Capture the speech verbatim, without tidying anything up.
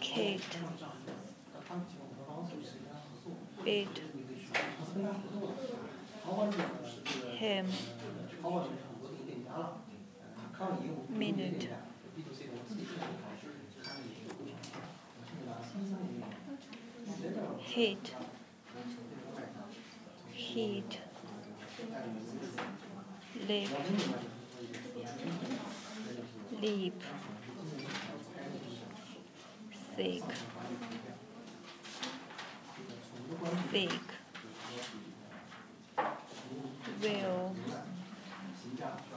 Kate, it, him, minute, heat, heat, lip, leap, thick, thick, will,